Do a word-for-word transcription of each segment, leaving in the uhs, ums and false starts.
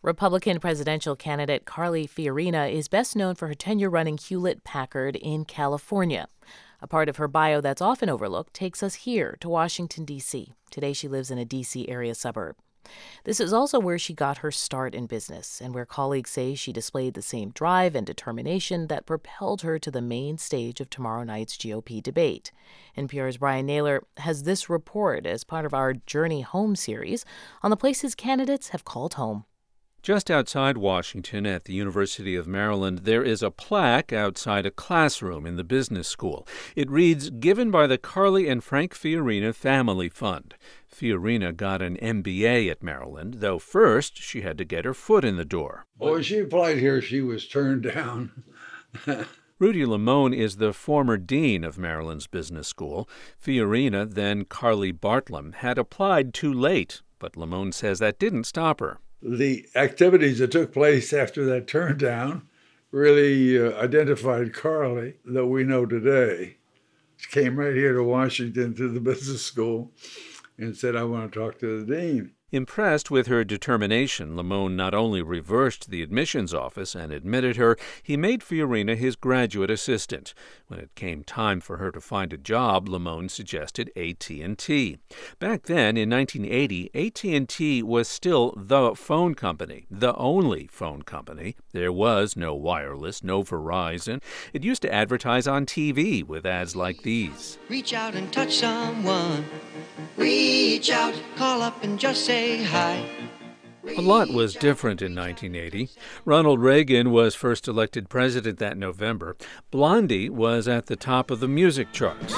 Republican presidential candidate Carly Fiorina is best known for her tenure running Hewlett-Packard in California. A part of her bio that's often overlooked takes us here to Washington, D C. Today she lives in a D C area suburb. This is also where she got her start in business and where colleagues say she displayed the same drive and determination that propelled her to the main stage of tomorrow night's G O P debate. N P R's Brian Naylor has this report as part of our Journey Home series on the places candidates have called home. Just outside Washington at the University of Maryland, there is a plaque outside a classroom in the business school. It reads, "Given by the Carly and Frank Fiorina Family Fund." Fiorina got an M B A at Maryland, though first she had to get her foot in the door. When she applied here, she was turned down. Rudy Limon is the former dean of Maryland's business school. Fiorina, then Carly Bartlam, had applied too late, but Limon says that didn't stop her. The activities that took place after that turn down really uh, identified Carly that we know today. She came right here to Washington to the business school and said, "I want to talk to the dean." Impressed with her determination, Limon not only reversed the admissions office and admitted her, he made Fiorina his graduate assistant. When it came time for her to find a job, Limon suggested A T and T. Back then, in nineteen eighty, A T and T was still the phone company, the only phone company. There was no wireless, no Verizon. It used to advertise on T V with ads like these. Reach out and touch someone. Reach out, call up and just say hi. A lot was different in nineteen eighty. Ronald Reagan was first elected president that November. Blondie was at the top of the music charts.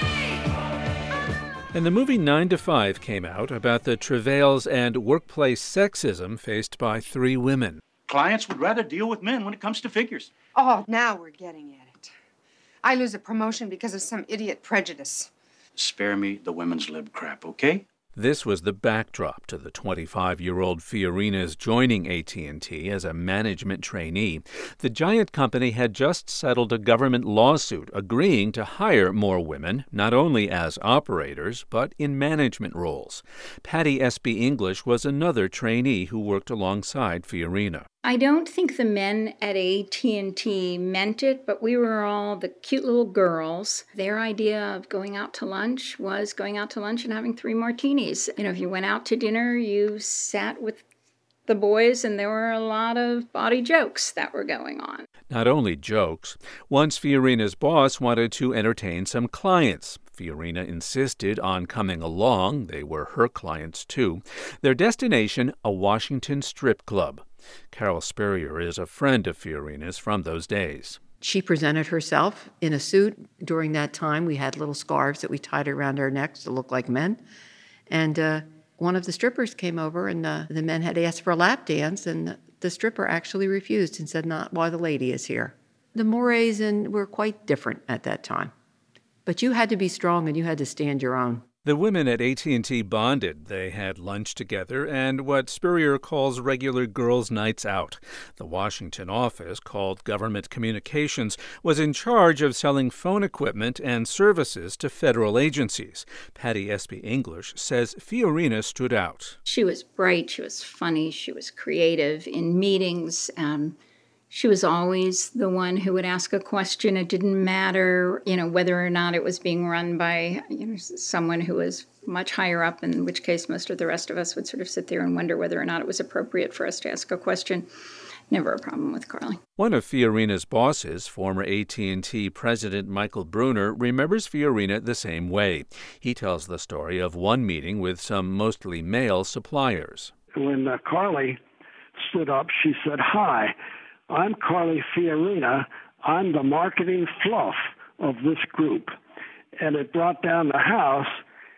And the movie nine to five came out about the travails and workplace sexism faced by three women. Clients would rather deal with men when it comes to figures. Oh, now we're getting at it. I lose a promotion because of some idiot prejudice. Spare me the women's lib crap, okay? This was the backdrop to the twenty-five-year-old Fiorina's joining A T and T as a management trainee. The giant company had just settled a government lawsuit agreeing to hire more women, not only as operators, but in management roles. Patty S B English was another trainee who worked alongside Fiorina. I don't think the men at A T and T meant it, but we were all the cute little girls. Their idea of going out to lunch was going out to lunch and having three martinis. You know, if you went out to dinner, you sat with the boys, and there were a lot of bawdy jokes that were going on. Not only jokes. Once Fiorina's boss wanted to entertain some clients. Fiorina insisted on coming along. They were her clients, too. Their destination, a Washington strip club. Carol Spurrier is a friend of Fiorina's from those days. She presented herself in a suit. During that time, we had little scarves that we tied around our necks to look like men. And uh, one of the strippers came over, and uh, the men had asked for a lap dance, and the stripper actually refused and said, "Not while the lady is here." The mores and were quite different at that time. But you had to be strong, and you had to stand your own. The women at A T and T bonded. They had lunch together and what Spurrier calls regular girls' nights out. The Washington office, called Government Communications, was in charge of selling phone equipment and services to federal agencies. Patty S B English says Fiorina stood out. She was bright, she was funny, she was creative in meetings. Um, She was always the one who would ask a question. It didn't matter, you know, whether or not it was being run by, you know, someone who was much higher up, in which case most of the rest of us would sort of sit there and wonder whether or not it was appropriate for us to ask a question. Never a problem with Carly. One of Fiorina's bosses, former A T and T President Michael Bruner, remembers Fiorina the same way. He tells the story of one meeting with some mostly male suppliers. When uh, Carly stood up, she said, "Hi, I'm Carly Fiorina. I'm the marketing fluff of this group." And it brought down the house.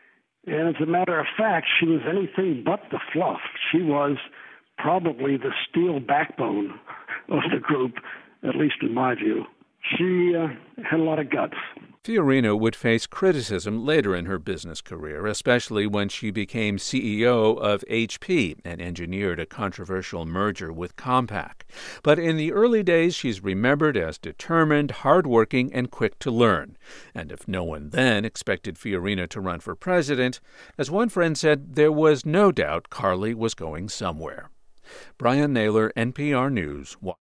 And as a matter of fact, she was anything but the fluff. She was probably the steel backbone of the group, at least in my view. She uh, had a lot of guts. Fiorina would face criticism later in her business career, especially when she became C E O of H P and engineered a controversial merger with Compaq. But in the early days, she's remembered as determined, hardworking, and quick to learn. And if no one then expected Fiorina to run for president, as one friend said, there was no doubt Carly was going somewhere. Brian Naylor, N P R News.